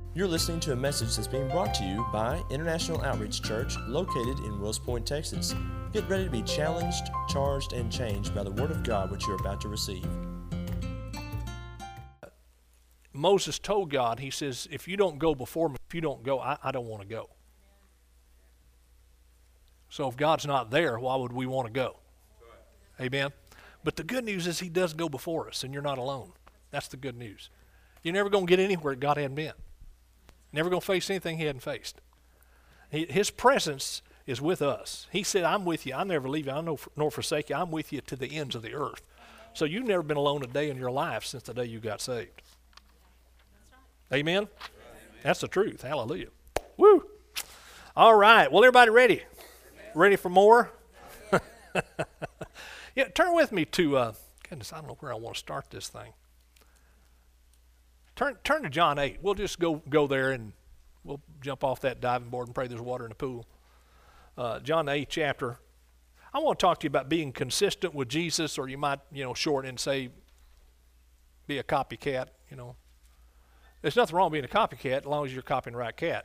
You're listening to a message that's being brought to you by International Outreach Church, located in Wills Point, Texas. Get ready to be challenged, charged, and changed by the Word of God which you're about to receive. Moses told God, he says, if you don't go before me, if you don't go, I don't want to go. So if God's not there, why would we want to go? Amen? But the good news is he does go before us, and you're not alone. That's the good news. You're never going to get anywhere God hadn't been. Never going to face anything he hadn't faced. His presence is with us. He said, I'm with you. I'll never leave you. I'll nor forsake you. I'm with you to the ends of the earth. So you've never been alone a day in your life since the day you got saved. Amen? That's the truth. Hallelujah. Woo! All right. Well, everybody ready? Ready for more? Yeah, turn with me to, goodness, I don't know where I want to start this thing. Turn to John 8. We'll just go there and we'll jump off that diving board and pray there's water in the pool. John 8 chapter. I want to talk to you about being consistent with Jesus, or you might, shorten and say, be a copycat, There's nothing wrong with being a copycat as long as you're copying the right cat.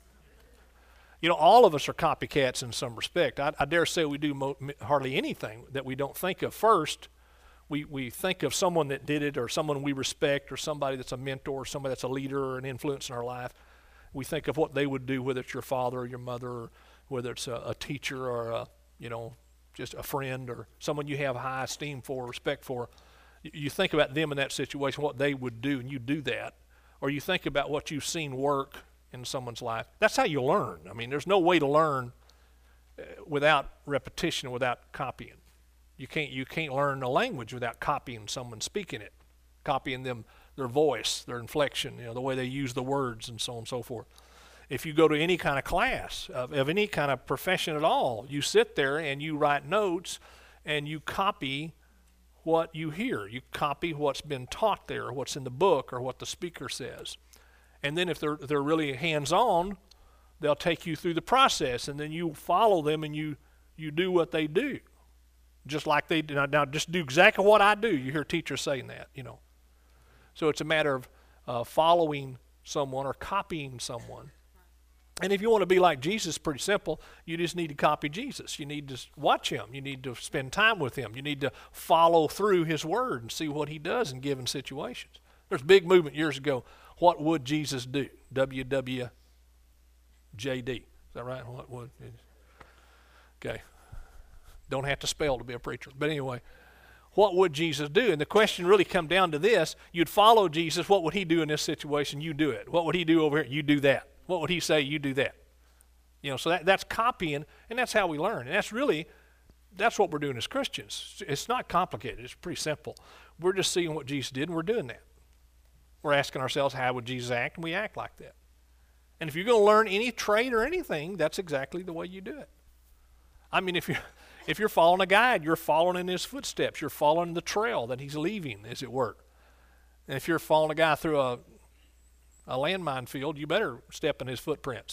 All of us are copycats in some respect. I dare say we do hardly anything that we don't think of first. We think of someone that did it, or someone we respect, or somebody that's a mentor, or somebody that's a leader or an influence in our life. We think of what they would do, whether it's your father or your mother, or whether it's a teacher or just a friend or someone you have high esteem for, respect for. You think about them in that situation, what they would do, and you do that. Or you think about what you've seen work in someone's life. That's how you learn. I mean, there's no way to learn without repetition, without copying. You can't learn a language without copying someone speaking it, copying them, their voice, their inflection, the way they use the words, and so on and so forth. If you go to any kind of class of any kind of profession at all, you sit there and you write notes and you copy what you hear. You copy what's been taught there, or what's in the book, or what the speaker says. And then if they're really hands-on, they'll take you through the process, and then you follow them and you do what they do. Just like they do. Now just do exactly what I do. You hear teachers saying that, So it's a matter of following someone or copying someone. And if you want to be like Jesus, it's pretty simple. You just need to copy Jesus. You need to watch him. You need to spend time with him. You need to follow through his word and see what he does in given situations. There's a big movement years ago. What would Jesus do? WWJD. Is that right? What would? Okay. Don't have to spell to be a preacher. But anyway, what would Jesus do? And the question really come down to this. You'd follow Jesus. What would he do in this situation? You do it. What would he do over here? You do that. What would he say? You do that. So that's copying, and that's how we learn. And that's what we're doing as Christians. It's not complicated. It's pretty simple. We're just seeing what Jesus did, and we're doing that. We're asking ourselves, how would Jesus act? And we act like that. And if you're going to learn any trade or anything, that's exactly the way you do it. I mean, if you're following a guide, you're following in his footsteps. You're following the trail that he's leaving, as it were. And if you're following a guy through a landmine field, you better step in his footprints,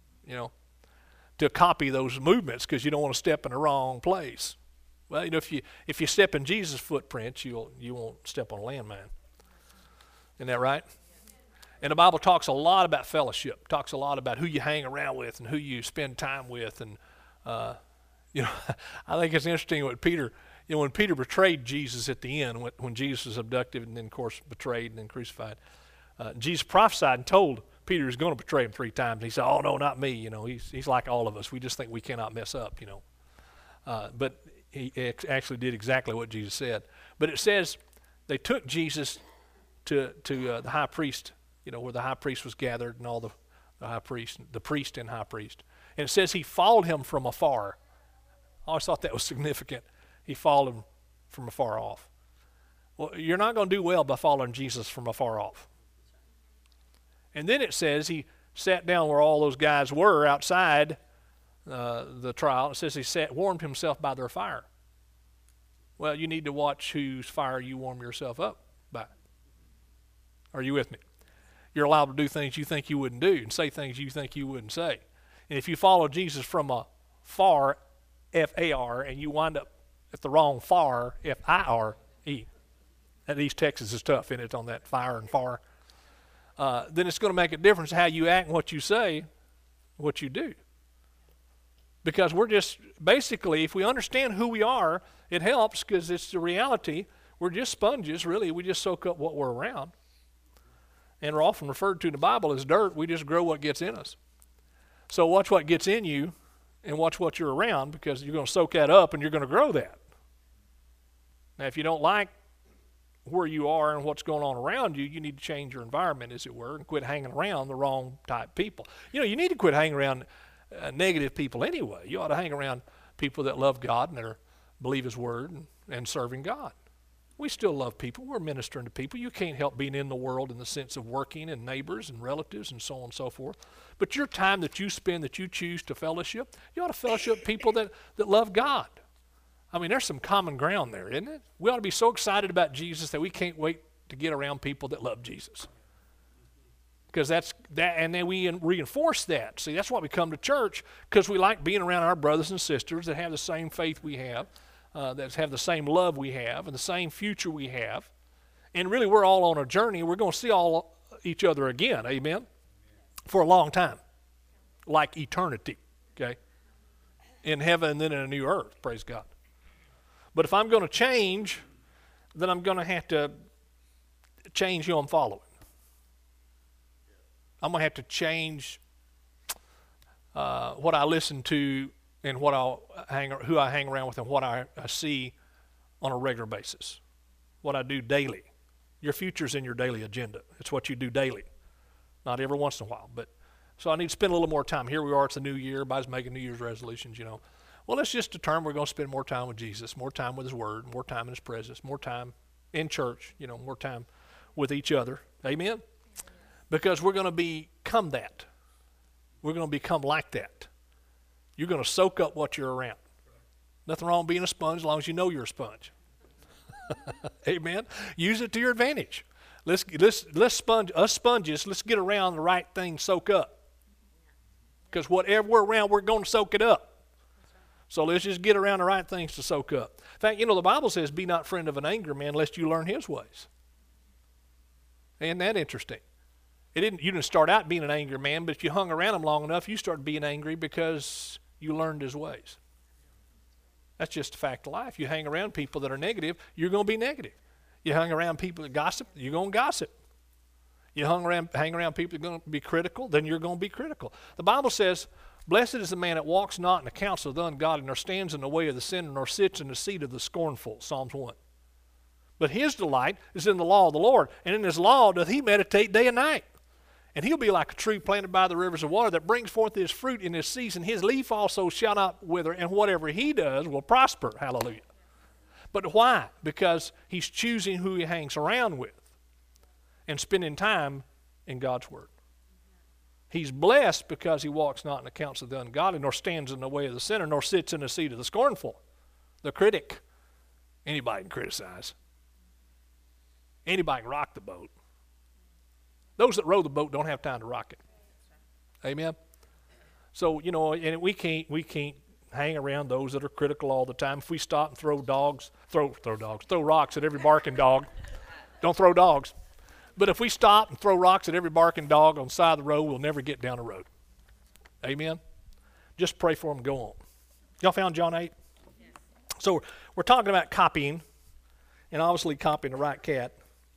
to copy those movements, because you don't want to step in the wrong place. Well, if you step in Jesus' footprints, you won't step on a landmine. Isn't that right? And the Bible talks a lot about fellowship, talks a lot about who you hang around with and who you spend time with. And, I think it's interesting what Peter, when Peter betrayed Jesus at the end, when Jesus was abducted and then, of course, betrayed and then crucified, Jesus prophesied and told Peter he was going to betray him 3 times. And he said, oh, no, not me. He's like all of us. We just think we cannot mess up, But he actually did exactly what Jesus said. But it says they took Jesus to the high priest, where the high priest was gathered, and all the high priest, the priest and high priest. And it says he followed him from afar. I always thought that was significant. He followed him from afar off. Well, you're not going to do well by following Jesus from afar off. And then it says he sat down where all those guys were outside the trial. It says he warmed himself by their fire. Well, you need to watch whose fire you warm yourself up by. Are you with me? You're allowed to do things you think you wouldn't do and say things you think you wouldn't say. And if you follow Jesus from afar, F-A-R, and you wind up at the wrong far, F-I-R-E. That East Texas is tough, isn't it, on that fire and far. then it's going to make a difference how you act and what you say, what you do. Because we're just, basically, if we understand who we are, it helps because it's the reality. We're just sponges, really. We just soak up what we're around. And we're often referred to in the Bible as dirt. We just grow what gets in us. So watch what gets in you and watch what you're around, because you're going to soak that up and you're going to grow that. Now, if you don't like where you are and what's going on around you, you need to change your environment, as it were, and quit hanging around the wrong type people. You know, you need to quit hanging around negative people anyway. You ought to hang around people that love God and that believe His Word and serving God. We still love people. We're ministering to people. You can't help being in the world in the sense of working and neighbors and relatives and so on and so forth. But your time that you spend, that you choose to fellowship, you ought to fellowship with people that love God. I mean, there's some common ground there, isn't it? We ought to be so excited about Jesus that we can't wait to get around people that love Jesus. Because that's that, and then we reinforce that. See, that's why we come to church, because we like being around our brothers and sisters that have the same faith we have, that have the same love we have, and the same future we have. And really, we're all on a journey. We're going to see all each other again, amen, for a long time, like eternity, okay, in heaven and then in a new earth, praise God. But if I'm going to change, then I'm going to have to change who I'm following. I'm going to have to change what I listen to and who I hang around with and what I see on a regular basis, what I do daily. Your future's in your daily agenda. It's what you do daily, not every once in a while. But so I need to spend a little more time. Here we are, it's a new year. Everybody's making New Year's resolutions, you know. Well, let's just determine we're going to spend more time with Jesus, more time with His Word, more time in His presence, more time in church, you know, more time with each other. Amen? Because we're going to become that. We're going to become like that. You're going to soak up what you're around. Nothing wrong with being a sponge as long as you know you're a sponge. Amen? Use it to your advantage. Let's sponge, us sponges, let's get around the right thing, soak up. Because whatever we're around, we're going to soak it up. So let's just get around the right things to soak up. In fact, you know, the Bible says, be not friend of an angry man, lest you learn his ways. Isn't that interesting? You didn't start out being an angry man, but if you hung around him long enough, you started being angry because you learned his ways. That's just a fact of life. You hang around people that are negative, you're going to be negative. You hang around people that gossip, you're going to gossip. You hang around people that are going to be critical, then you're going to be critical. The Bible says, blessed is the man that walks not in the counsel of the ungodly, nor stands in the way of the sinner, nor sits in the seat of the scornful, Psalms 1. But his delight is in the law of the Lord, and in his law doth he meditate day and night. And he'll be like a tree planted by the rivers of water that brings forth his fruit in his season. His leaf also shall not wither, and whatever he does will prosper. Hallelujah. But why? Because he's choosing who he hangs around with and spending time in God's Word. He's blessed because he walks not in the counsel of the ungodly, nor stands in the way of the sinner, nor sits in the seat of the scornful, the critic. Anybody can criticize. Anybody can rock the boat. Those that row the boat don't have time to rock it. Amen? So, you know, and we can't hang around those that are critical all the time. If we stop and throw rocks at every barking dog, don't throw dogs. But if we stop and throw rocks at every barking dog on the side of the road, we'll never get down the road. Amen? Just pray for them and go on. Y'all found John 8? Yes. So we're talking about copying, and obviously copying the right cat.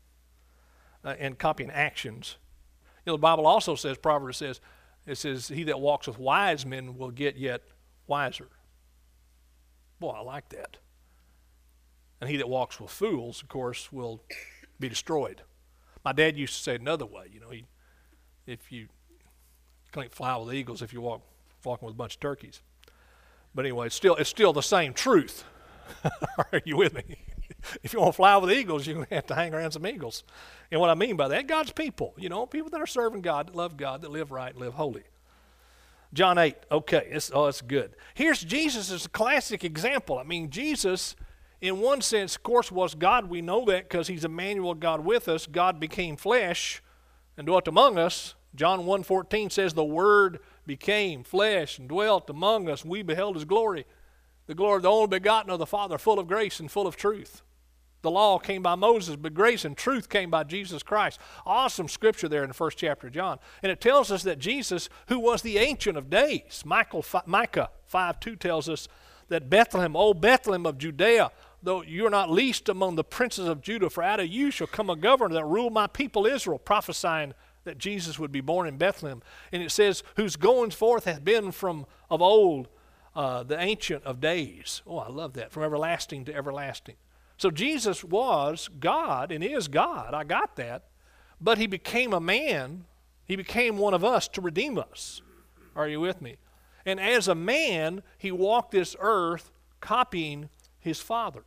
And copying actions. You know, the Bible also says, Proverbs says, it says, he that walks with wise men will get yet wiser. Boy, I like that. And he that walks with fools, of course, will be destroyed. My dad used to say it another way, you know, if you can't fly with eagles if you're walking with a bunch of turkeys. But anyway, it's still the same truth. Are you with me? If you want to fly with eagles, you're going to have to hang around some eagles. And what I mean by that, God's people, you know, people that are serving God, that love God, that live right and live holy. John 8, okay, that's good. Here's Jesus as a classic example. I mean, Jesus, in one sense, of course, was God. We know that because he's Emmanuel, God with us. God became flesh and dwelt among us. John 1:14 says, the Word became flesh and dwelt among us. We beheld his glory, the glory of the only begotten of the Father, full of grace and full of truth. The law came by Moses, but grace and truth came by Jesus Christ. Awesome scripture there in the first chapter of John. And it tells us that Jesus, who was the Ancient of Days, Micah 5:2 tells us that Bethlehem, O Bethlehem of Judea, though you are not least among the princes of Judah, for out of you shall come a governor that rule my people Israel, prophesying that Jesus would be born in Bethlehem. And it says, whose goings forth hath been from of old, the Ancient of Days. Oh, I love that. From everlasting to everlasting. So Jesus was God and is God. I got that. But he became a man. He became one of us to redeem us. Are you with me? And as a man, he walked this earth copying his Father.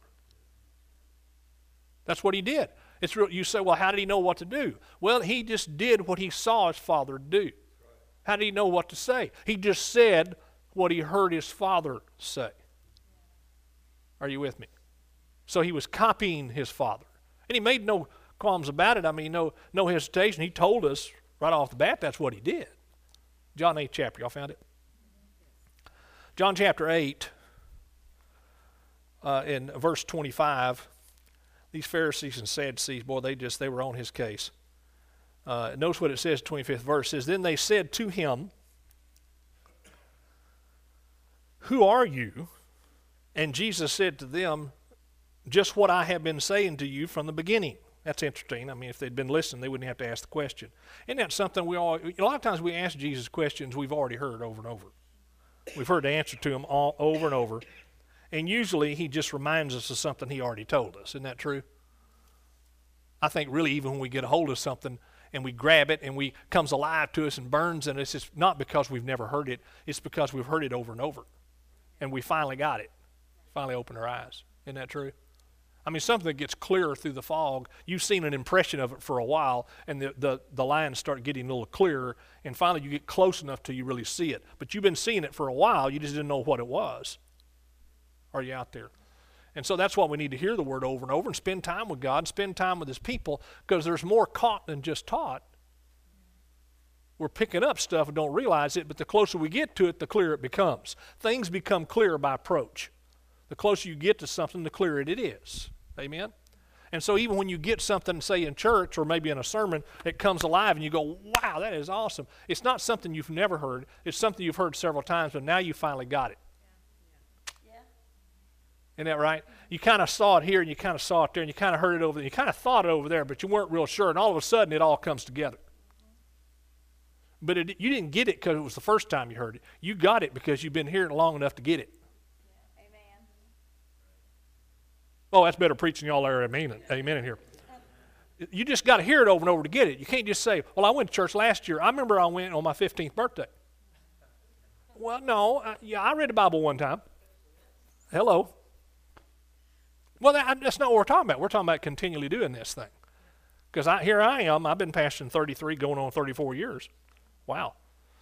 That's what he did. It's real. You say, well, how did he know what to do? Well, he just did what he saw his Father do. How did he know what to say? He just said what he heard his Father say. Are you with me? So he was copying his Father. And he made no qualms about it. I mean, no hesitation. He told us right off the bat that's what he did. John 8 chapter. Y'all found it? John chapter 8, in verse 25, these Pharisees and Sadducees, boy, they were on his case. Notice what it says, 25th verse. It says, then they said to him, who are you? And Jesus said to them, just what I have been saying to you from the beginning. That's interesting. I mean, if they'd been listening, they wouldn't have to ask the question. Isn't that something a lot of times we ask Jesus questions we've already heard over and over. We've heard the answer to them all over and over. And usually he just reminds us of something he already told us. Isn't that true? I think really even when we get a hold of something and we grab it and it comes alive to us and burns in us, it's not because we've never heard it. It's because we've heard it over and over. And we finally got it. Finally opened our eyes. Isn't that true? I mean, something that gets clearer through the fog, you've seen an impression of it for a while, and the lines start getting a little clearer, and finally you get close enough till you really see it. But you've been seeing it for a while, you just didn't know what it was. Are you out there? And so that's why we need to hear the word over and over and spend time with God, spend time with his people, because there's more caught than just taught. We're picking up stuff and don't realize it, but the closer we get to it, the clearer it becomes. Things become clearer by approach. The closer you get to something, the clearer it is. Amen? And so even when you get something, say in church or maybe in a sermon, it comes alive and you go, wow, that is awesome. It's not something you've never heard. It's something you've heard several times, but now you finally got it. Yeah. Isn't that right? You kind of saw it here and you kind of saw it there and you kind of heard it over there. You kind of thought it over there, but you weren't real sure. And all of a sudden, it all comes together. But you didn't get it because it was the first time you heard it. You got it because you've been hearing it long enough to get it. Oh, that's better preaching. Y'all are amen in here. You just got to hear it over and over to get it. You can't just say, well, I went to church last year. I remember I went on my 15th birthday. Well, no. I read the Bible one time. Hello. Well, that's not what we're talking about. We're talking about continually doing this thing. Because here I am. I've been pastoring 33, going on 34 years. Wow.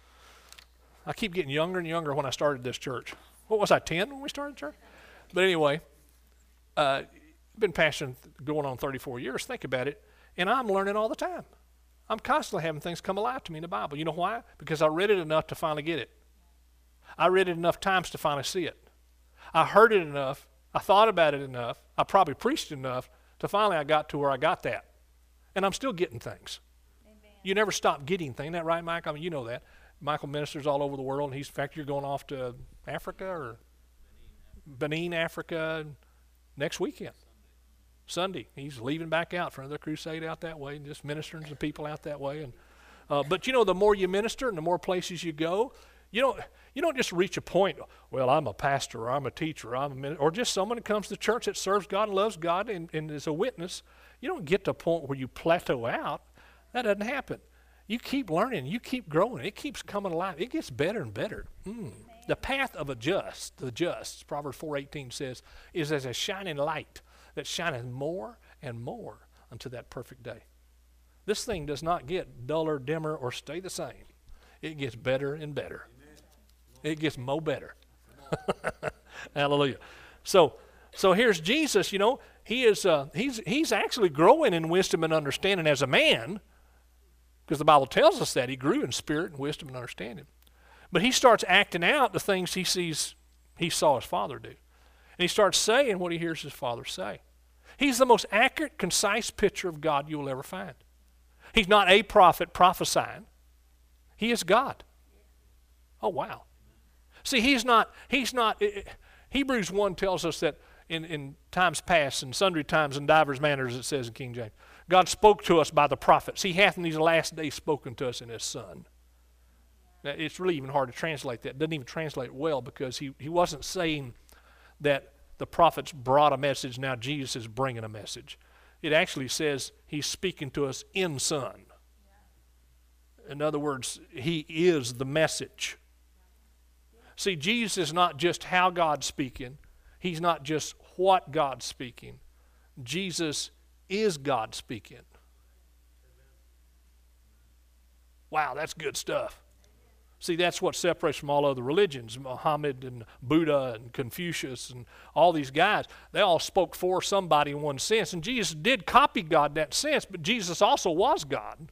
I keep getting younger and younger when I started this church. What was I, 10 when we started church? But anyway, been pastoring going on 34 years. Think about it. And I'm learning all the time. I'm constantly having things come alive to me in the Bible. You know why? Because I read it enough to finally get it. I read it enough times to finally see it. I heard it enough. I thought about it enough. I probably preached enough to finally I got to where I got that. And I'm still getting things. Amen. You never stop getting things. Isn't that right, Mike? I mean, you know that. Michael ministers all over the world. And in fact, you're going off to Africa or Benin, Africa, next weekend. Sunday. He's leaving back out for another crusade out that way and just ministering to people out that way. And but you know, the more you minister and the more places you go, you don't just reach a point, well, I'm a pastor or I'm a teacher or I'm a minister, or just someone that comes to church that serves God and loves God and is a witness. You don't get to a point where you plateau out. That doesn't happen. You keep learning. You keep growing. It keeps coming alive. It gets better and better. The path of the just, Proverbs 4:18 says, is as a shining light that shineth more and more unto that perfect day. This thing does not get duller, dimmer, or stay the same. It gets better and better. It gets more better. Hallelujah. So here's Jesus. You know, he's actually growing in wisdom and understanding as a man, because the Bible tells us that he grew in spirit and wisdom and understanding. But he starts acting out the things he saw his father do. And he starts saying what he hears his father say. He's the most accurate, concise picture of God you will ever find. He's not a prophet prophesying. He is God. Oh, wow. See, he's not, Hebrews 1 tells us that in times past, in sundry times and divers manners, it says in King James, God spoke to us by the prophets. He hath in these last days spoken to us in his Son. Now, it's really even hard to translate that. It doesn't even translate well because he wasn't saying that the prophets brought a message, now Jesus is bringing a message. It actually says he's speaking to us in Son. In other words, he is the message. See, Jesus is not just how God's speaking. He's not just what God's speaking. Jesus is God speaking. Wow, that's good stuff. See, that's what separates from all other religions. Muhammad and Buddha and Confucius and all these guys, they all spoke for somebody in one sense. And Jesus did copy God in that sense, but Jesus also was God.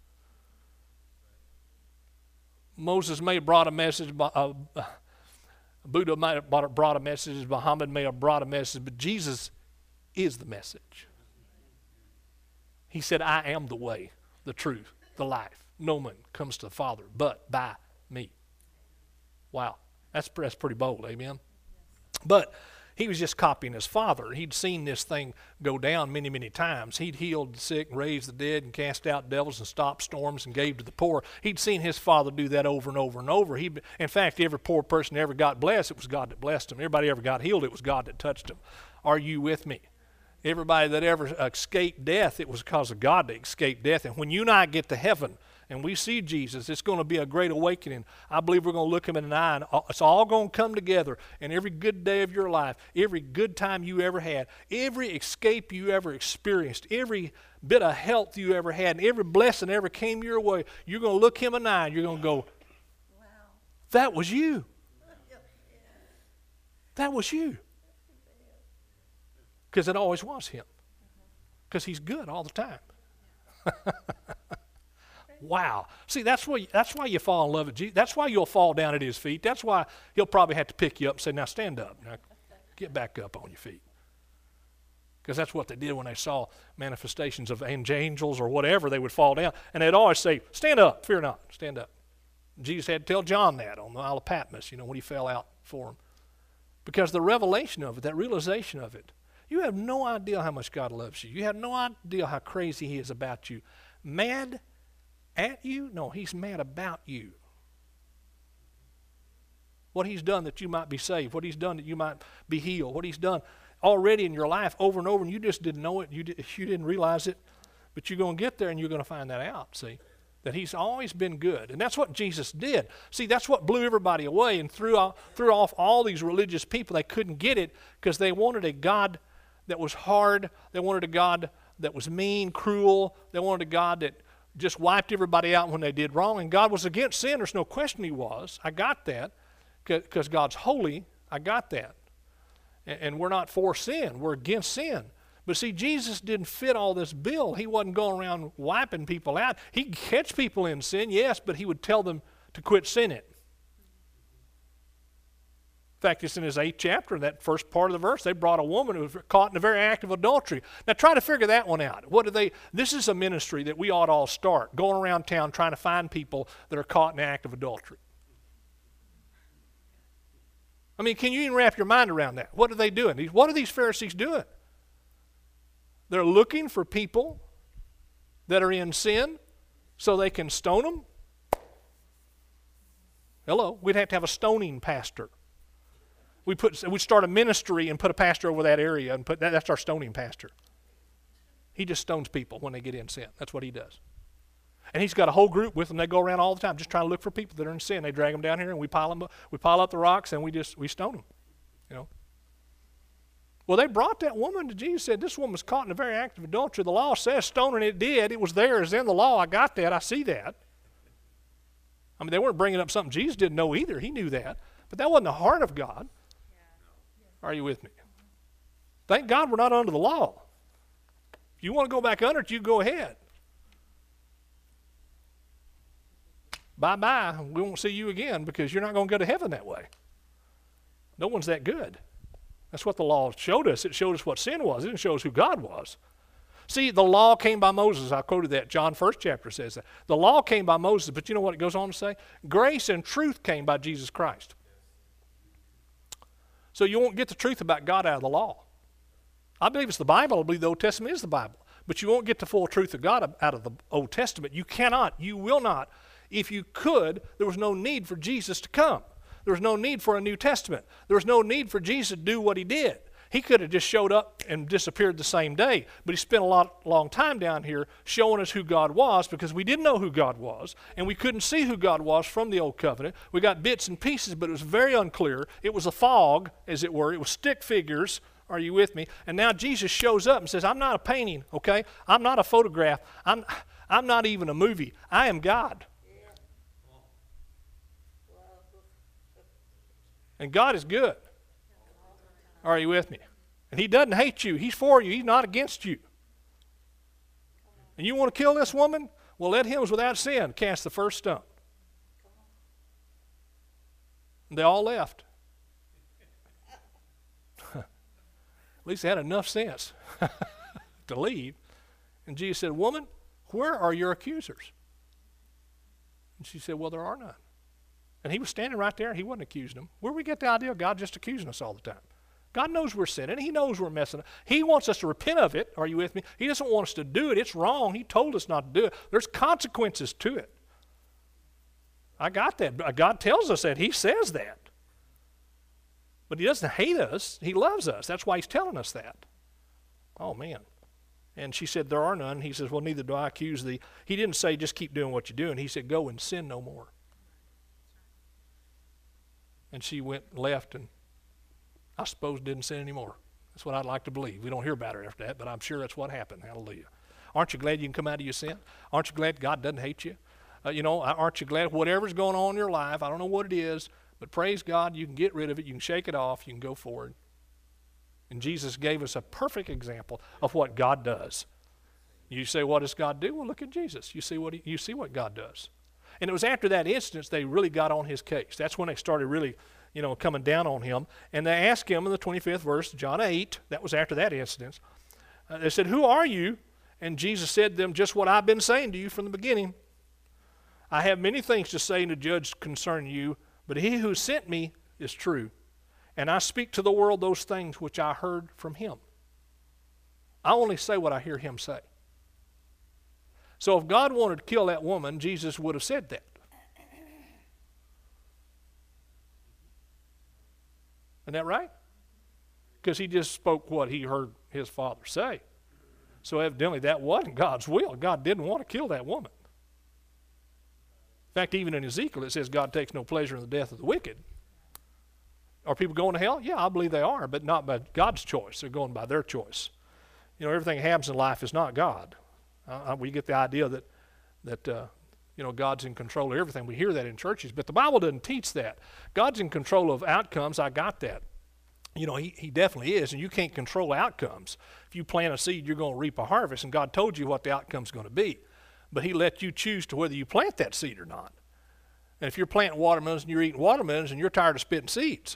Moses may have brought a message, Buddha might have brought a message, Muhammad may have brought a message, but Jesus is the message. He said, I am the way, the truth, the life. No man comes to the Father but by me. Wow, that's pretty bold, amen? But he was just copying his father. He'd seen this thing go down many, many times. He'd healed the sick, raised the dead, and cast out devils, and stopped storms, and gave to the poor. He'd seen his father do that over and over and over. In fact, every poor person that ever got blessed, it was God that blessed them. Everybody ever got healed, it was God that touched them. Are you with me? Everybody that ever escaped death, it was because of God that escaped death. And when you and I get to heaven, and we see Jesus, it's going to be a great awakening. I believe we're going to look him in the eye, and it's all going to come together. And every good day of your life, every good time you ever had, every escape you ever experienced, every bit of health you ever had, and every blessing ever came your way, you're going to look him in the eye, and you're going to go, wow, that was you. That was you. Because it always was him. Because he's good all the time. Wow. See, that's why you fall in love with Jesus. That's why you'll fall down at his feet. That's why he'll probably have to pick you up and say, now stand up. Now get back up on your feet. Because that's what they did when they saw manifestations of angels or whatever. They would fall down. And they'd always say, stand up, fear not, stand up. Jesus had to tell John that on the Isle of Patmos, when he fell out for him. Because the revelation of it, that realization of it, you have no idea how much God loves you. You have no idea how crazy he is about you. Mad at you? No, he's mad about you. What he's done that you might be saved, what he's done that you might be healed, what he's done already in your life over and over, and you just didn't know it, you didn't realize it, but you're going to get there and you're going to find that out, see, that he's always been good. And that's what Jesus did. See, that's what blew everybody away and threw off all these religious people. They couldn't get it because they wanted a God that was hard. They wanted a God that was mean, cruel. They wanted a God that just wiped everybody out when they did wrong. And God was against sin. There's no question he was. I got that because God's holy. I got that. And we're not for sin. We're against sin. But see, Jesus didn't fit all this bill. He wasn't going around wiping people out. He'd catch people in sin, yes, but he would tell them to quit sinning. In fact, it's in his 8th chapter, in that first part of the verse, they brought a woman who was caught in the very act of adultery. Now try to figure that one out. This is a ministry that we ought to all start, going around town trying to find people that are caught in the act of adultery. I mean, can you even wrap your mind around that? What are they doing? What are these Pharisees doing? They're looking for people that are in sin so they can stone them. Hello, we'd have to have a stoning pastor. We'd start a ministry and put a pastor over that area and that's our stoning pastor. He just stones people when they get in sin. That's what he does. And he's got a whole group with him. They go around all the time just trying to look for people that are in sin. They drag them down here and we pile up the rocks and we stone them. Well, they brought that woman to Jesus and said, this woman was caught in the very act of adultery. The law says stone, and it did. It was there. It's in the law. I got that. I see that. I mean, they weren't bringing up something Jesus didn't know either. He knew that. But that wasn't the heart of God. Are you with me? Thank God we're not under the law. If you want to go back under it, you go ahead. Bye-bye. We won't see you again because you're not going to go to heaven that way. No one's that good. That's what the law showed us. It showed us what sin was. It didn't show us who God was. See, the law came by Moses. I quoted that. John 1st chapter says that. The law came by Moses, but you know what it goes on to say? Grace and truth came by Jesus Christ. So you won't get the truth about God out of the law. I believe it's the Bible. I believe the Old Testament is the Bible. But you won't get the full truth of God out of the Old Testament. You cannot. You will not. If you could, there was no need for Jesus to come. There was no need for a New Testament. There was no need for Jesus to do what he did. He could have just showed up and disappeared the same day, but he spent a long time down here showing us who God was, because we didn't know who God was, and we couldn't see who God was from the Old Covenant. We got bits and pieces, but it was very unclear. It was a fog, as it were. It was stick figures. Are you with me? And now Jesus shows up and says, I'm not a painting, okay? I'm not a photograph. I'm not even a movie. I am God. And God is good. Are you with me? And he doesn't hate you. He's for you. He's not against you. And you want to kill this woman? Well, let him who's without sin cast the first stone. And they all left. At least they had enough sense to leave. And Jesus said, woman, where are your accusers? And she said, well, there are none. And he was standing right there. He wasn't accusing them. Where do we get the idea of God just accusing us all the time? God knows we're sinning. He knows we're messing up. He wants us to repent of it. Are you with me? He doesn't want us to do it. It's wrong. He told us not to do it. There's consequences to it. I got that. God tells us that. He says that. But he doesn't hate us. He loves us. That's why he's telling us that. Oh, man. And she said, there are none. He says, well, neither do I accuse thee. He didn't say just keep doing what you're doing. He said, go and sin no more. And she went and left, and I suppose didn't sin anymore. That's what I'd like to believe. We don't hear about her after that, but I'm sure that's what happened. Hallelujah. Aren't you glad you can come out of your sin? Aren't you glad God doesn't hate you? Aren't you glad whatever's going on in your life, I don't know what it is, but praise God, you can get rid of it, you can shake it off, you can go forward. And Jesus gave us a perfect example of what God does. You say, what does God do? Well, look at Jesus. You see what God does. And it was after that instance they really got on his case. That's when they started really coming down on him. And they asked him in the 25th verse, John 8, that was after that incident. They said, who are you? And Jesus said to them, just what I've been saying to you from the beginning. I have many things to say and to judge concerning you, but he who sent me is true. And I speak to the world those things which I heard from him. I only say what I hear him say. So if God wanted to kill that woman, Jesus would have said that. Isn't that right? Because he just spoke what he heard his Father say. So evidently that wasn't God's will. God didn't want to kill that woman. In fact, even in Ezekiel it says God takes no pleasure in the death of the wicked. Are people going to hell? Yeah, I believe they are, but not by God's choice. They're going by their choice. Everything that happens in life is not God. We get the idea that God's in control of everything. We hear that in churches, but the Bible doesn't teach that. God's in control of outcomes. I got that. He definitely is, and you can't control outcomes. If you plant a seed, you're going to reap a harvest, and God told you what the outcome's going to be. But he let you choose to whether you plant that seed or not. And if you're planting watermelons and you're eating watermelons and you're tired of spitting seeds,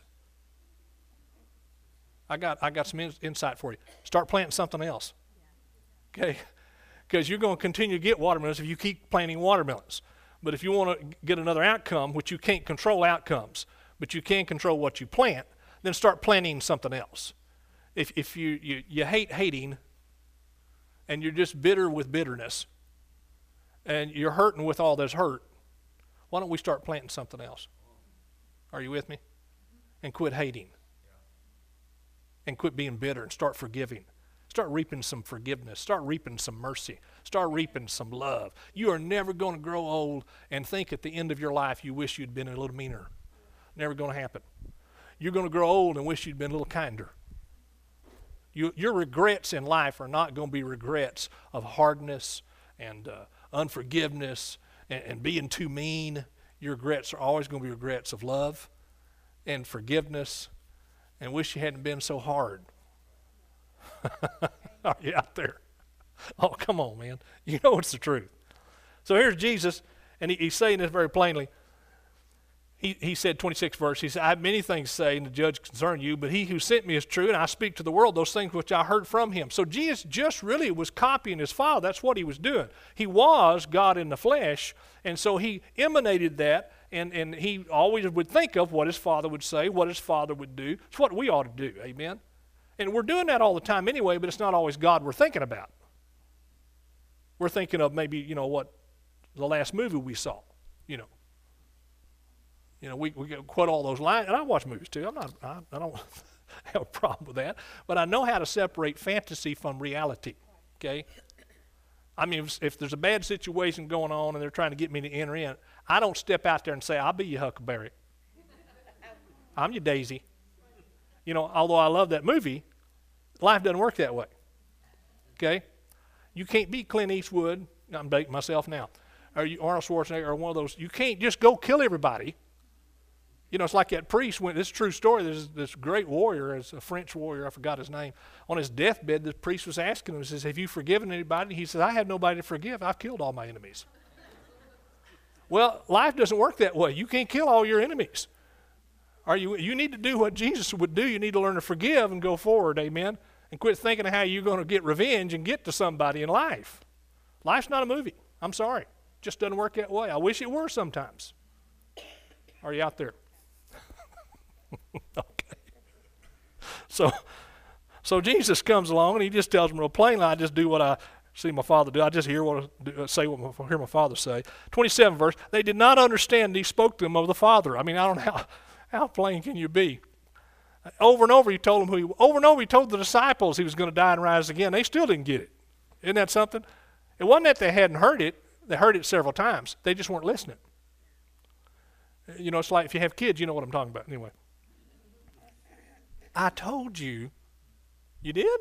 I got some insight for you. Start planting something else. Okay? Because you're going to continue to get watermelons if you keep planting watermelons. But if you want to get another outcome, which you can't control outcomes, but you can control what you plant, then start planting something else. If you hate hating, and you're just bitter with bitterness, and you're hurting with all that's hurt, why don't we start planting something else? Are you with me? And quit hating. And quit being bitter and start forgiving. Start reaping some forgiveness. Start reaping some mercy. Start reaping some love. You are never going to grow old and think at the end of your life you wish you'd been a little meaner. Never going to happen. You're going to grow old and wish you'd been a little kinder. Your regrets in life are not going to be regrets of hardness and unforgiveness and being too mean. Your regrets are always going to be regrets of love and forgiveness and wish you hadn't been so hard. Are you out there? Oh, come on, man. You know it's the truth. So here's Jesus, and he's saying this very plainly. he said, 26th verse, he said, I have many things to say, and the judge concern you, but he who sent me is true, and I speak to the world those things which I heard from him. So Jesus just really was copying his Father. That's what he was doing. He was God in the flesh, and so he emanated that, and he always would think of what his Father would say, what his Father would do. It's what we ought to do, amen? And we're doing that all the time anyway, but it's not always God we're thinking about. We're thinking of maybe, what the last movie we saw, we quote all those lines, and I watch movies too. I don't have a problem with that, but I know how to separate fantasy from reality. Okay, I mean, if there's a bad situation going on and they're trying to get me to enter in, I don't step out there and say, "I'll be your Huckleberry, I'm your Daisy." Although I love that movie, life doesn't work that way. Okay, you can't be Clint Eastwood. I'm dating myself now. Or Arnold Schwarzenegger, or one of those. You can't just go kill everybody. It's like that priest went, this is a true story, there's this great warrior, it's a French warrior, I forgot his name. On his deathbed, the priest was asking him, he says, have you forgiven anybody? He said, I have nobody to forgive. I've killed all my enemies. Well, life doesn't work that way. You can't kill all your enemies. You need to do what Jesus would do. You need to learn to forgive and go forward, amen? And quit thinking of how you're going to get revenge and get to somebody in life. Life's not a movie. I'm sorry. It just doesn't work that way. I wish it were sometimes. Are you out there? Okay. So Jesus comes along and he just tells them real plainly, I just do what I see my Father do. I just hear what I hear my Father say. 27 verse, they did not understand he spoke to them of the Father. I mean, I don't know how plain can you be? Over and over he told them over and over he told the disciples he was going to die and rise again. They still didn't get it. Isn't that something? It wasn't that they hadn't heard it. They heard it several times. They just weren't listening. It's like if you have kids, you know what I'm talking about. Anyway. I told you. You did?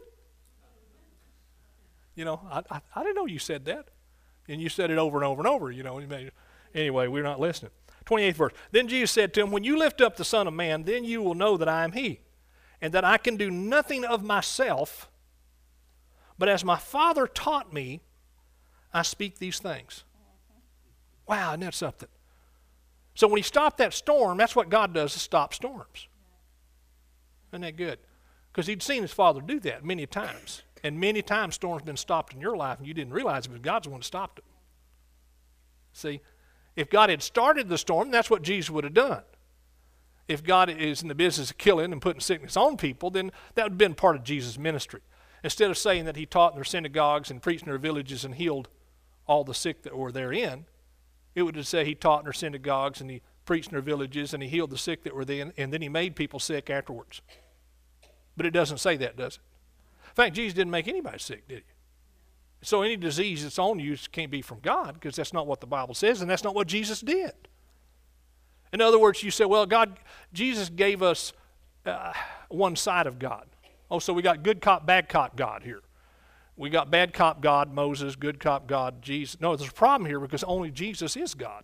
I didn't know you said that. And you said it over and over and over, Anyway, we're not listening. 28th verse. Then Jesus said to him, when you lift up the Son of Man, then you will know that I am he, and that I can do nothing of myself, but as my Father taught me, I speak these things. Wow, isn't that something? So when he stopped that storm, that's what God does, is stop storms. Isn't that good? Because he'd seen his Father do that many times. And many times storms have been stopped in your life and you didn't realize it, but God's the one that stopped it. See, if God had started the storm, that's what Jesus would have done. If God is in the business of killing and putting sickness on people, then that would have been part of Jesus' ministry. Instead of saying that he taught in their synagogues and preached in their villages and healed all the sick that were therein, it would have said he taught in their synagogues and he preached in their villages and he healed the sick that were there, and then he made people sick afterwards. But it doesn't say that, does it? In fact, Jesus didn't make anybody sick, did he? So any disease that's on you can't be from God, because that's not what the Bible says, and that's not what Jesus did. In other words, you say, well, Jesus gave us one side of God. Oh, so we got good cop, bad cop God here. We got bad cop God, Moses, good cop God, Jesus. No, there's a problem here because only Jesus is God.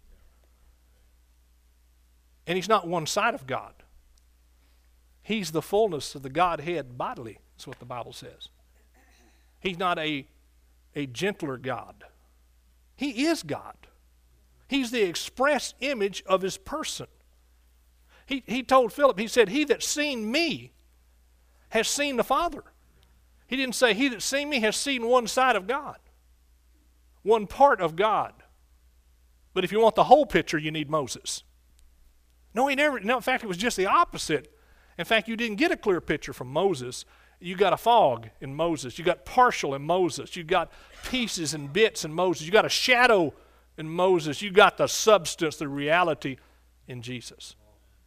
And he's not one side of God. He's the fullness of the Godhead bodily, is what the Bible says. He's not a gentler God. He is God. He's the express image of his person. He told Philip, he said, he that's seen me has seen the Father. He didn't say, he that's seen me has seen one side of God, one part of God. But if you want the whole picture, you need Moses. No, in fact, it was just the opposite. In fact, you didn't get a clear picture from Moses. You got a fog in Moses. You got partial in Moses. You got pieces and bits in Moses. You got a shadow in Moses. You got the substance, the reality in Jesus.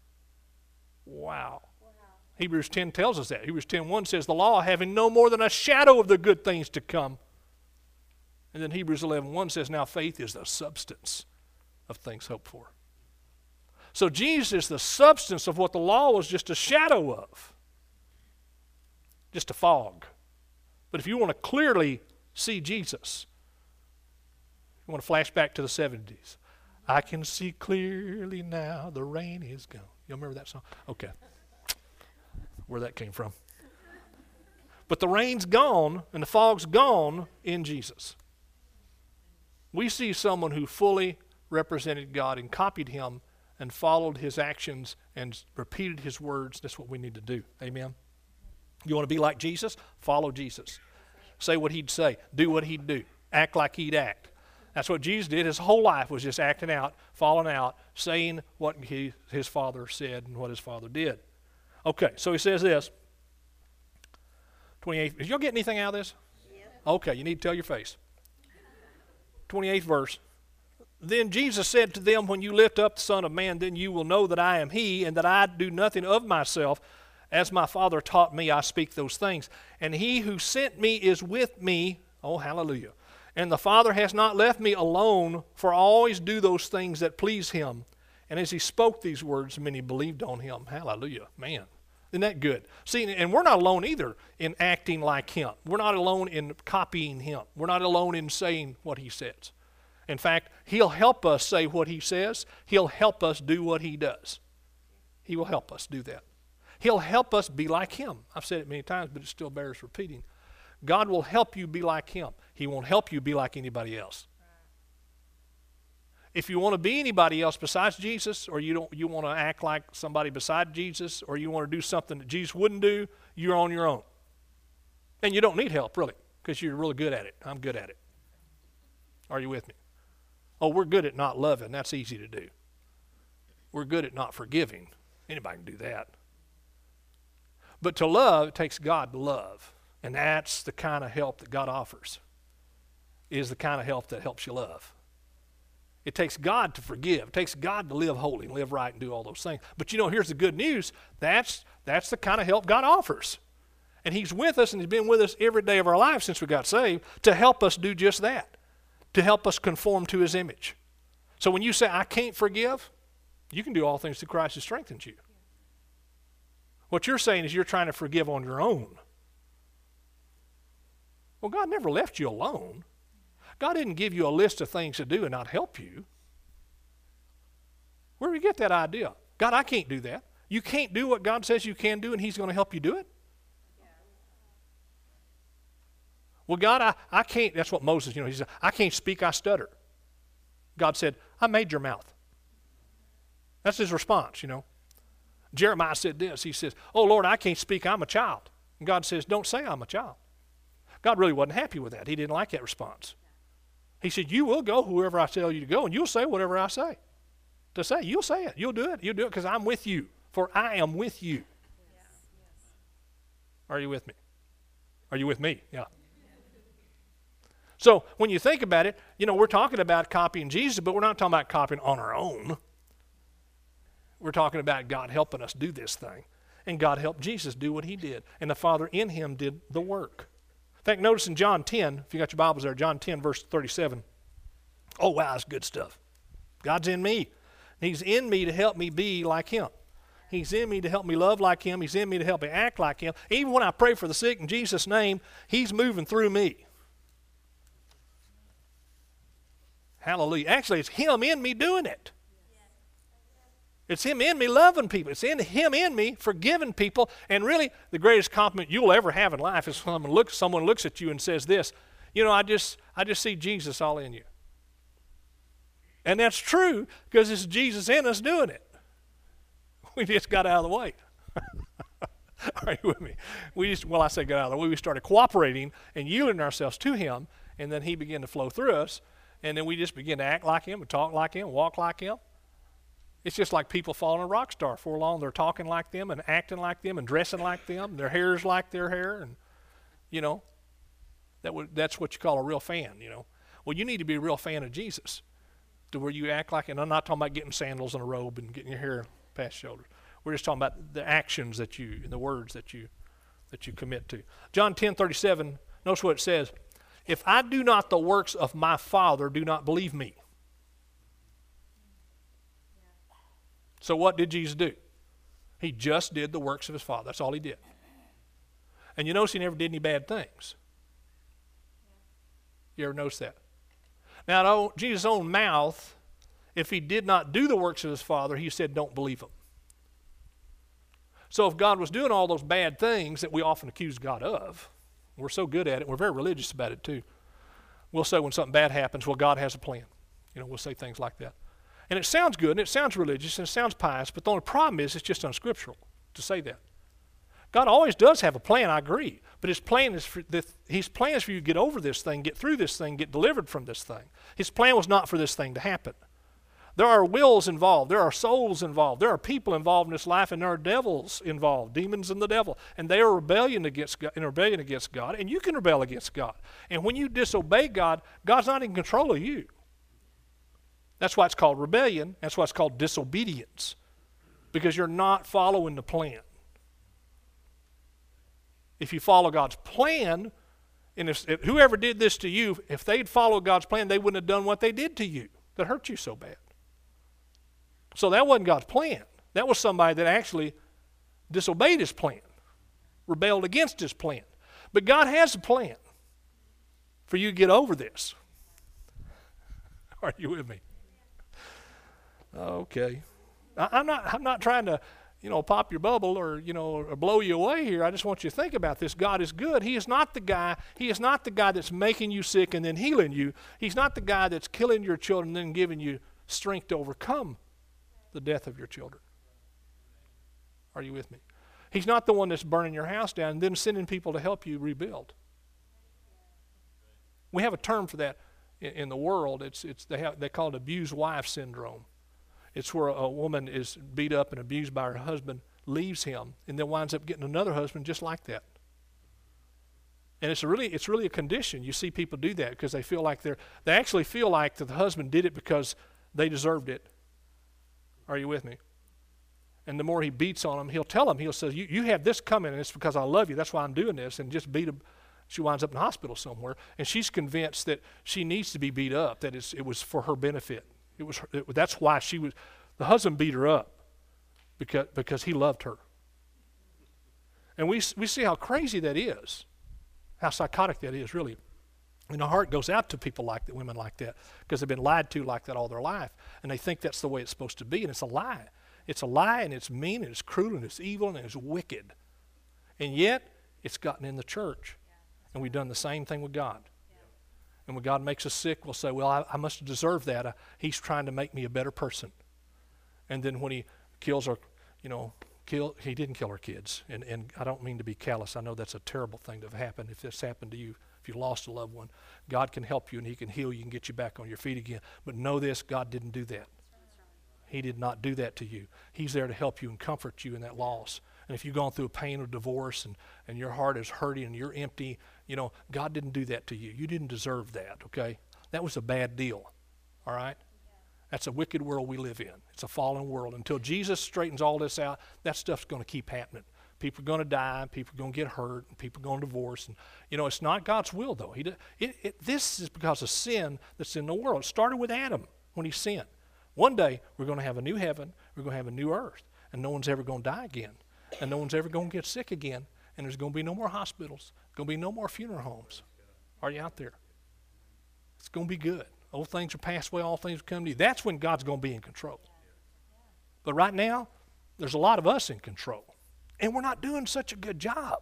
Wow. Hebrews 10 tells us that. Hebrews 10:1 says, the law having no more than a shadow of the good things to come. And then Hebrews 11:1 says, now faith is the substance of things hoped for. So Jesus is the substance of what the law was just a shadow of. Just a fog. But if you want to clearly see Jesus, you want to flash back to the 70s. I can see clearly now, the rain is gone. You remember that song? Okay. Where that came from. But the rain's gone and the fog's gone in Jesus. We see someone who fully represented God and copied him and followed his actions and repeated his words, that's what we need to do. Amen? You want to be like Jesus? Follow Jesus. Say what he'd say. Do what he'd do. Act like he'd act. That's what Jesus did. His whole life was just acting out, following out, saying what his Father said and what his Father did. Okay, so he says this. 28th. Did y'all get anything out of this? Yeah. Okay, you need to tell your face. 28th verse. Then Jesus said to them, when you lift up the Son of Man, then you will know that I am he, and that I do nothing of myself. As my Father taught me, I speak those things. And he who sent me is with me. Oh, hallelujah. And the Father has not left me alone, for I always do those things that please him. And as he spoke these words, many believed on him. Hallelujah. Man, isn't that good? See, and we're not alone either in acting like him. We're not alone in copying him. We're not alone in saying what he says. In fact, he'll help us say what he says. He'll help us do what he does. He will help us do that. He'll help us be like him. I've said it many times, but it still bears repeating. God will help you be like him. He won't help you be like anybody else. If you want to be anybody else besides Jesus, or you want to act like somebody beside Jesus, or you want to do something that Jesus wouldn't do, you're on your own. And you don't need help, really, because you're really good at it. I'm good at it. Are you with me? Oh, we're good at not loving. That's easy to do. We're good at not forgiving. Anybody can do that. But to love, it takes God to love. And that's the kind of help that God offers, is the kind of help that helps you love. It takes God to forgive. It takes God to live holy and live right and do all those things. But you know, here's the good news. That's the kind of help God offers. And he's with us, and he's been with us every day of our lives since we got saved to help us do just that, to help us conform to his image. So when you say, I can't forgive, you can do all things through Christ who strengthens you. What you're saying is you're trying to forgive on your own. Well, God never left you alone. God didn't give you a list of things to do and not help you. Where do you get that idea? God, I can't do that. You can't do what God says you can do, and he's going to help you do it? Well, God, I can't. That's what Moses, he said, I can't speak, I stutter. God said, I made your mouth. That's his response, Jeremiah said this. He says, oh, Lord, I can't speak, I'm a child. And God says, don't say I'm a child. God really wasn't happy with that. He didn't like that response. He said, you will go wherever I tell you to go, and you'll say whatever I say. To say, you'll say it. You'll do it. You'll do it because I'm with you. For I am with you. Are you with me? Are you with me? Yeah. So when you think about it, we're talking about copying Jesus, but we're not talking about copying on our own. We're talking about God helping us do this thing. And God helped Jesus do what he did. And the Father in him did the work. In fact, notice in John 10, if you got your Bibles there, John 10, verse 37. Oh, wow, that's good stuff. God's in me. He's in me to help me be like him. He's in me to help me love like him. He's in me to help me act like him. Even when I pray for the sick in Jesus' name, he's moving through me. Hallelujah. Actually, it's him in me doing it. It's him in me loving people. It's him in me forgiving people. And really, the greatest compliment you'll ever have in life is when someone looks at you and says this, I just see Jesus all in you. And that's true because it's Jesus in us doing it. We just got out of the way. Are you with me? I say got out of the way. We started cooperating and yielding ourselves to him, and then he began to flow through us, and then we just began to act like him and talk like him, walk like him. It's just like people following a rock star. For long, they're talking like them and acting like them and dressing like them. Their hair's like their hair, and that's what you call a real fan. Well, you need to be a real fan of Jesus, to where you act like. And I'm not talking about getting sandals and a robe and getting your hair past your shoulders. We're just talking about the actions and the words that you commit to. John 10:37. Notice what it says: "If I do not the works of my Father, do not believe me." So what did Jesus do? He just did the works of his Father. That's all he did. And you notice he never did any bad things. You ever notice that? Now, out of Jesus' own mouth, if he did not do the works of his Father, he said, don't believe him. So if God was doing all those bad things that we often accuse God of, we're so good at it, we're very religious about it too. We'll say when something bad happens, well, God has a plan. We'll say things like that. And it sounds good, and it sounds religious, and it sounds pious, but the only problem is it's just unscriptural to say that. God always does have a plan, I agree, but His plan is for you to get over this thing, get through this thing, get delivered from this thing. His plan was not for this thing to happen. There are wills involved. There are souls involved. There are people involved in this life, and there are devils involved, demons and the devil. And they are rebellion against God, and you can rebel against God. And when you disobey God, God's not in control of you. That's why it's called rebellion. That's why it's called disobedience, because you're not following the plan. If you follow God's plan, and if whoever did this to you, if they'd followed God's plan, they wouldn't have done what they did to you that hurt you so bad. So that wasn't God's plan. That was somebody that actually disobeyed His plan, rebelled against His plan. But God has a plan for you to get over this. Are you with me? Okay. I'm not trying to, pop your bubble or blow you away here. I just want you to think about this. God is good. He is not the guy that's making you sick and then healing you. He's not the guy that's killing your children and then giving you strength to overcome the death of your children. Are you with me? He's not the one that's burning your house down and then sending people to help you rebuild. We have a term for that in the world. They call it abused wife syndrome. It's where a woman is beat up and abused by her husband, leaves him, and then winds up getting another husband just like that. And it's really a condition. You see people do that because they actually feel like that the husband did it because they deserved it. Are you with me? And the more he beats on them, he'll say, you have this coming, and it's because I love you. That's why I'm doing this. And just beat him. She winds up in the hospital somewhere, and she's convinced that she needs to be beat up, that it was for her benefit. That's why the husband beat her up, because he loved her. And we see how crazy that is, how psychotic that is, really. And the heart goes out to people like that, women like that, because they've been lied to like that all their life, and they think that's the way it's supposed to be, and it's a lie. It's a lie, and it's mean, and it's cruel, and it's evil, and it's wicked. And yet, it's gotten in the church, and we've done the same thing with God. And when God makes us sick, we'll say, well, I must deserve that. He's trying to make me a better person. And then when He kills our, He didn't kill our kids. And I don't mean to be callous. I know that's a terrible thing to have happened. If this happened to you, if you lost a loved one, God can help you and He can heal you and get you back on your feet again. But know this, God didn't do that. He did not do that to you. He's there to help you and comfort you in that loss. And if you've gone through a pain of divorce and your heart is hurting and you're empty, God didn't do that to you. You didn't deserve that, okay? That was a bad deal, all right? That's a wicked world we live in. It's a fallen world. Until Jesus straightens all this out, that stuff's going to keep happening. People are going to die, people are going to get hurt, and people are going to divorce. And, it's not God's will, though. This is because of sin that's in the world. It started with Adam when he sinned. One day, we're going to have a new heaven, we're going to have a new earth, and no one's ever going to die again. And no one's ever going to get sick again. And there's going to be no more hospitals. Going to be no more funeral homes. Are you out there? It's going to be good. Old things are passed away, all things will come to you. That's when God's going to be in control. But right now, there's a lot of us in control. And we're not doing such a good job.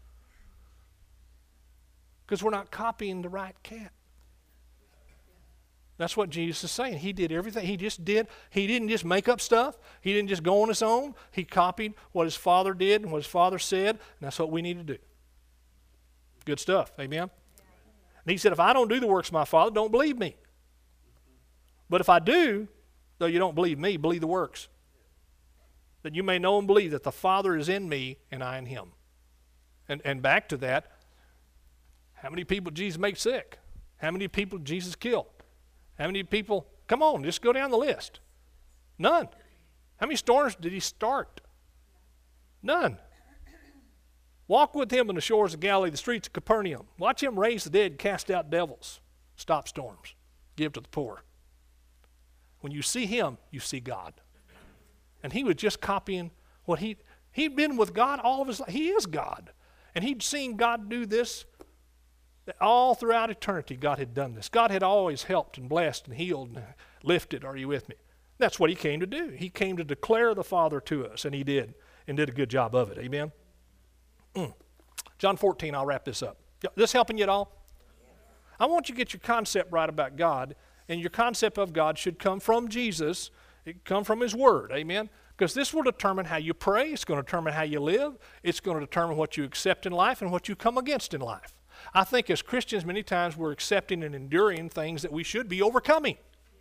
Because we're not copying the right cat. That's what Jesus is saying. He did everything. He didn't just make up stuff. He didn't just go on his own. He copied what his Father did and what his Father said, and that's what we need to do. Good stuff. Amen? And he said, if I don't do the works of my Father, don't believe me. But if I do, though you don't believe me, believe the works. That you may know and believe that the Father is in me and I in Him. And back to that, how many people did Jesus make sick? How many people did Jesus kill? How many people? Come on, just go down the list. None. How many storms did He start? None. Walk with Him on the shores of Galilee, the streets of Capernaum. Watch Him raise the dead, cast out devils, stop storms, give to the poor. When you see Him, you see God. And He was just copying what he'd been with God all of his life. He is God. And he'd seen God do this. All throughout eternity, God had done this. God had always helped and blessed and healed and lifted. Are you with me? That's what He came to do. He came to declare the Father to us, and He did, and did a good job of it. Amen? John 14, I'll wrap this up. This helping you at all? I want you to get your concept right about God and your concept of God should come from Jesus. It come from His Word, amen? Because this will determine how you pray. It's going to determine how you live. It's going to determine what you accept in life and what you come against in life. I think as Christians, many times we're accepting and enduring things that we should be overcoming.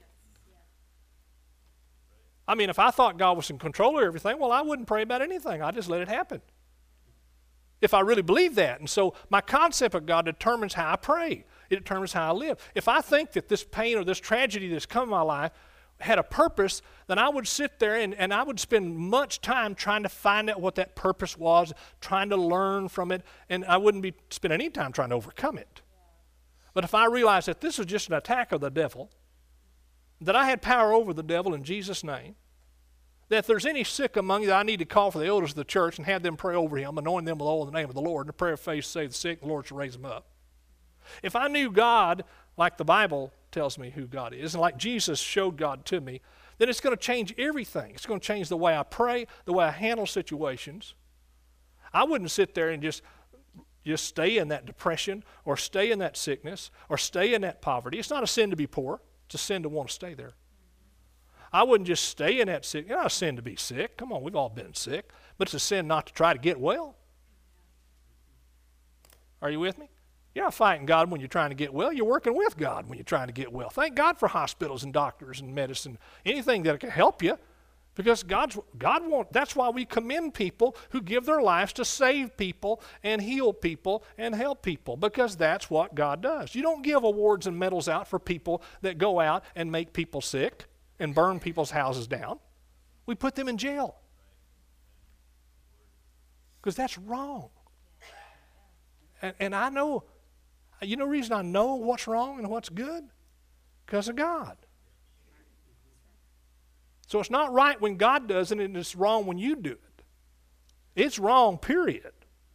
I mean, if I thought God was in control of everything, well, I wouldn't pray about anything. I'd just let it happen. If I really believe that. And so my concept of God determines how I pray. It determines how I live. If I think that this pain or this tragedy that's come in my life had a purpose, then I would sit there and I would spend much time trying to find out what that purpose was, trying to learn from it, and I wouldn't be spending any time trying to overcome it. But if I realized that this was just an attack of the devil, that I had power over the devil in Jesus' name, that if there's any sick among you, that I need to call for the elders of the church and have them pray over him, anoint them with oil in the name of the Lord, and the prayer of faith save the sick, the Lord shall raise them up. If I knew God like the Bible tells me who God is, and like Jesus showed God to me, then it's going to change everything. It's going to change the way I pray, the way I handle situations. I wouldn't sit there and just stay in that depression or stay in that sickness or stay in that poverty. It's not a sin to be poor. It's a sin to want to stay there. I wouldn't just stay in that sick. It's not a sin to be sick. Come on, we've all been sick. But it's a sin not to try to get well. Are you with me? You're not fighting God when you're trying to get well. You're working with God when you're trying to get well. Thank God for hospitals and doctors and medicine, anything that can help you, because that's why we commend people who give their lives to save people and heal people and help people, because that's what God does. You don't give awards and medals out for people that go out and make people sick and burn people's houses down. We put them in jail because that's wrong. And I know, you know the reason I know what's wrong and what's good? Because of God. So it's not right when God does it, and it's wrong when you do it. It's wrong, period.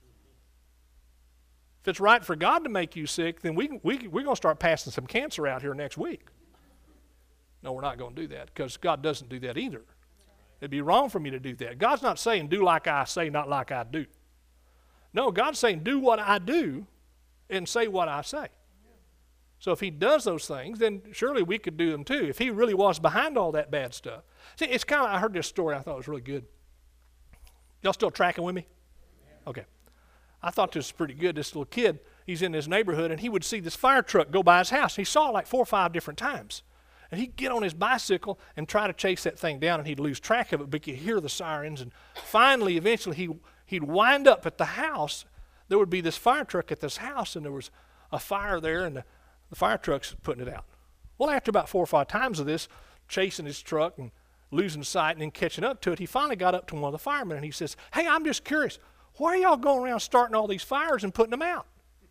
If it's right for God to make you sick, then we're going to start passing some cancer out here next week. No, we're not going to do that, because God doesn't do that either. It'd be wrong for me to do that. God's not saying do like I say, not like I do. No, God's saying do what I do and say what I say. So if He does those things, then surely we could do them too, if He really was behind all that bad stuff. See, it's kind of, I heard this story, I thought it was really good. Y'all still tracking with me? Okay. I thought this was pretty good. This little kid, he's in his neighborhood, and he would see this fire truck go by his house. He saw it like 4 or 5 different times. And he'd get on his bicycle and try to chase that thing down, and he'd lose track of it, but he'd hear the sirens. And finally, eventually, he'd wind up at the house. There would be this fire truck at this house, and there was a fire there, and the fire truck's putting it out. Well, after about 4 or 5 times of this, chasing his truck and losing sight and then catching up to it, he finally got up to one of the firemen, and he says, "Hey, I'm just curious, why are y'all going around starting all these fires and putting them out?"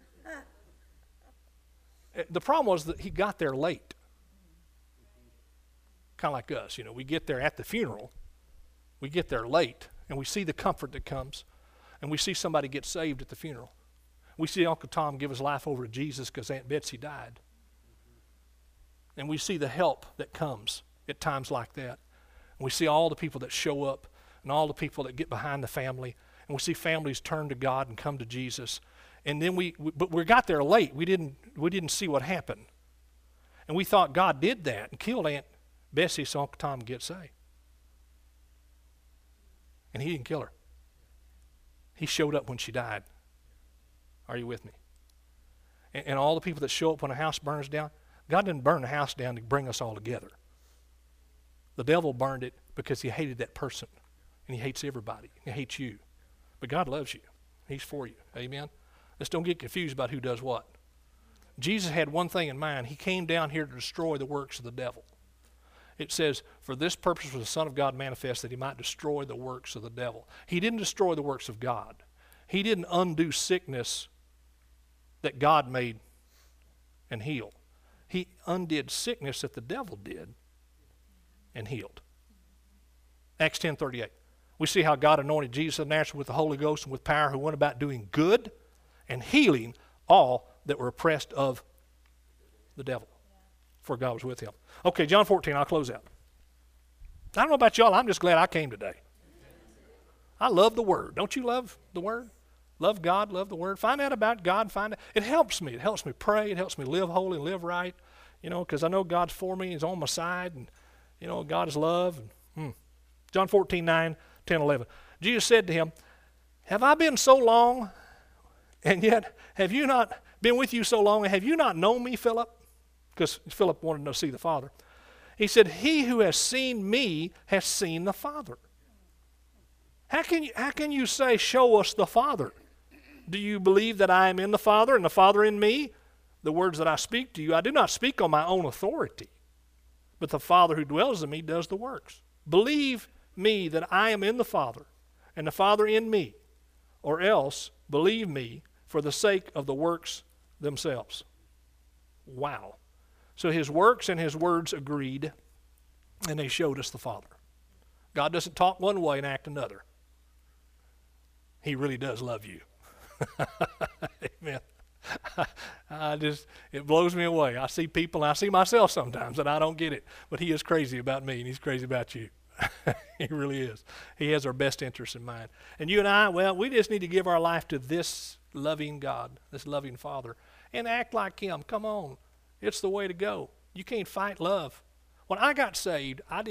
The problem was that he got there late. Kind of like us, you know, we get there at the funeral, we get there late, and we see the comfort that comes, and we see somebody get saved at the funeral. We see Uncle Tom give his life over to Jesus because Aunt Betsy died. And we see the help that comes at times like that. And we see all the people that show up and all the people that get behind the family, and we see families turn to God and come to Jesus. And then but we got there late. We didn't see what happened. And we thought God did that and killed Aunt Bessie so Uncle Tom could get saved. And He didn't kill her. He showed up when she died. Are you with me? And all the people that show up when a house burns down, God didn't burn the house down to bring us all together. The devil burned it because he hated that person. And he hates everybody. He hates you. But God loves you. He's for you. Amen? Let's don't get confused about who does what. Jesus had one thing in mind. He came down here to destroy the works of the devil. It says, for this purpose was the Son of God manifest, that He might destroy the works of the devil. He didn't destroy the works of God. He didn't undo sickness that God made and healed. He undid sickness that the devil did and healed. Acts 10:38. We see how God anointed Jesus of Nazareth with the Holy Ghost and with power, who went about doing good and healing all that were oppressed of the devil. For God was with Him. Okay, John 14, I'll close out. I don't know about y'all, I'm just glad I came today. I love the Word. Don't you love the Word? Love God, love the Word. Find out about God. It helps me. It helps me pray. It helps me live holy, live right. you know, because I know God's for me, He's on my side, and, you know, God is love. And, John 14:9, 10, 11. Jesus said to him, have I been so long, and yet have you not been with you so long, and have you not known me, Philip? Because Philip wanted to see the Father. He said, he who has seen me has seen the Father. How can you say, show us the Father? Do you believe that I am in the Father and the Father in me? The words that I speak to you, I do not speak on my own authority, but the Father who dwells in me does the works. Believe me that I am in the Father and the Father in me, or else believe me for the sake of the works themselves. Wow. So his works and his words agreed, and they showed us the Father. God doesn't talk one way and act another. He really does love you. Amen. It blows me away. I see people, and I see myself sometimes, and I don't get it. But He is crazy about me, and He's crazy about you. He really is. He has our best interests in mind. And you and I, well, we just need to give our life to this loving God, this loving Father, and act like Him. Come on. It's the way to go. You can't fight love. When I got saved, I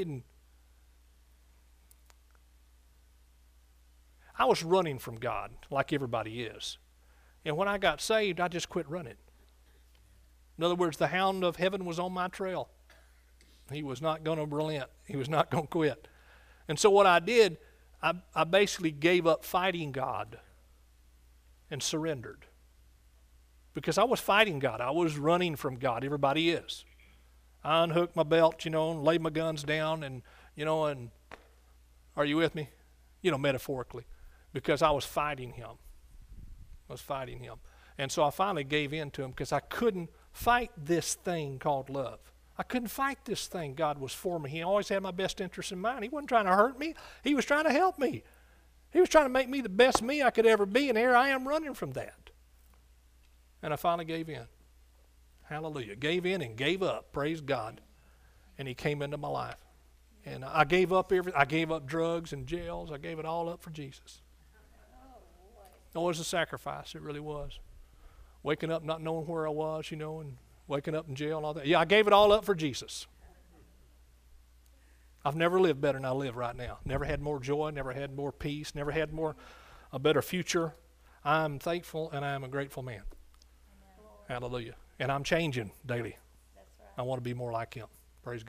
was running from God like everybody is. And when I got saved, I just quit running. In other words, the hound of heaven was on my trail. He was not going to relent. He was not going to quit. And so what I did, I basically gave up fighting God and surrendered. Because I was fighting God. I was running from God. Everybody is. I unhooked my belt, and laid my guns down, and are you with me? Metaphorically. Because I was fighting Him. And so I finally gave in to Him because I couldn't fight this thing called love. I couldn't fight this thing. God was for me. He always had my best interests in mind. He wasn't trying to hurt me. He was trying to help me. He was trying to make me the best me I could ever be, and here I am running from that. And I finally gave in. Hallelujah. Gave in and gave up. Praise God. And He came into my life. And I gave up everything. I gave up drugs and jails. I gave it all up for Jesus. It was a sacrifice. It really was. Waking up not knowing where I was, and waking up in jail and all that. Yeah, I gave it all up for Jesus. I've never lived better than I live right now. Never had more joy, never had more peace, never had a better future. I'm thankful and I am a grateful man. Amen. Hallelujah. And I'm changing daily. That's right. I want to be more like Him.